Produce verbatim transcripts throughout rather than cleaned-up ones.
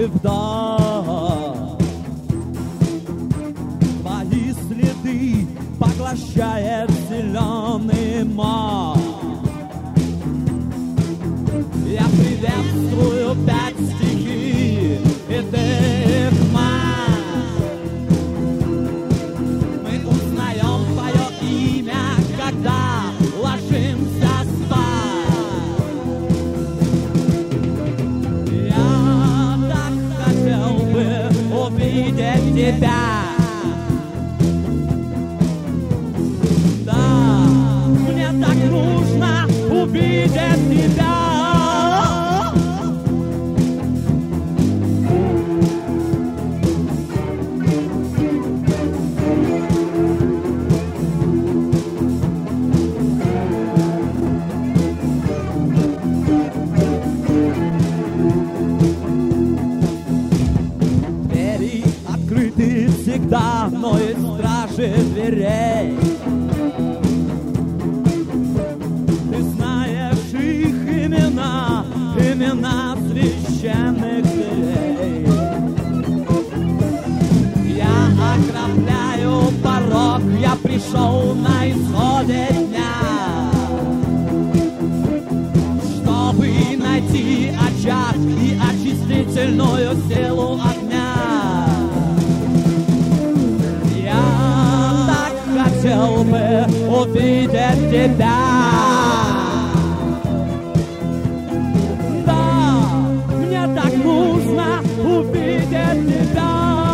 и вдох. Твои следы поглощает зеленый мох. Я приветствую пять стихий, и ты их мать. Мы узнаем твое имя, когда ложимся спать. Я так хотел бы увидеть тебя. Да, мне так нужно увидеть тебя. Всегда мною стражи дверей. Ты знаешь их имена, имена священных дверей. Я окропляю порог, я пришел на исходе дня, чтобы найти очаг и очистительную силу огня. Хотел бы увидеть тебя. Да, мне так нужно увидеть тебя.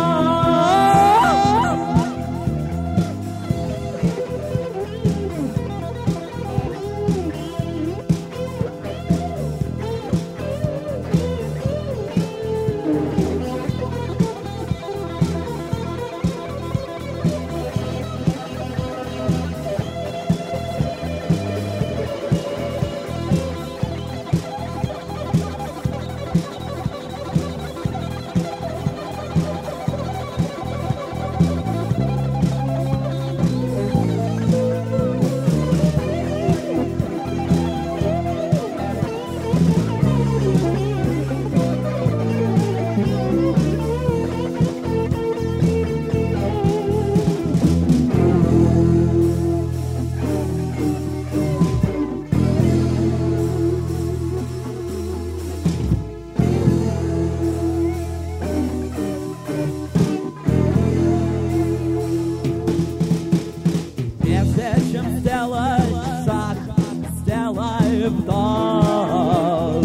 Вдох.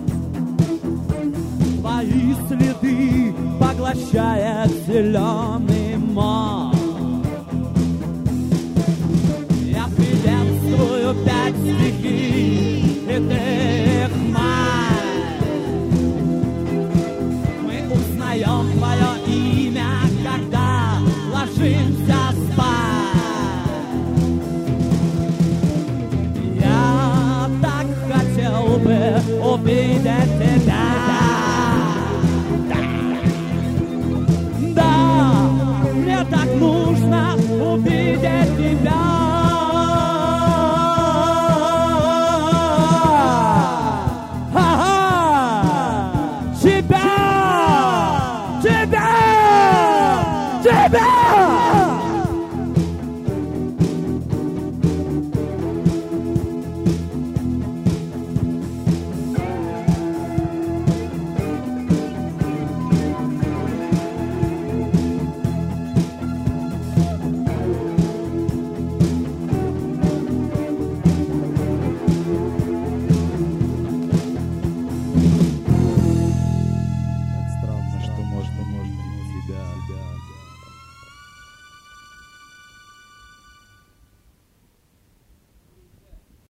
Твои следы поглощает зеленый мох. Я приветствую пять стихий, и ты их мать. Мы узнаем твое имя, когда ложимся спать. Хотел бы увидеть тебя. Да, мне так нужно увидеть тебя. Ага, тебя, тебя, тебя.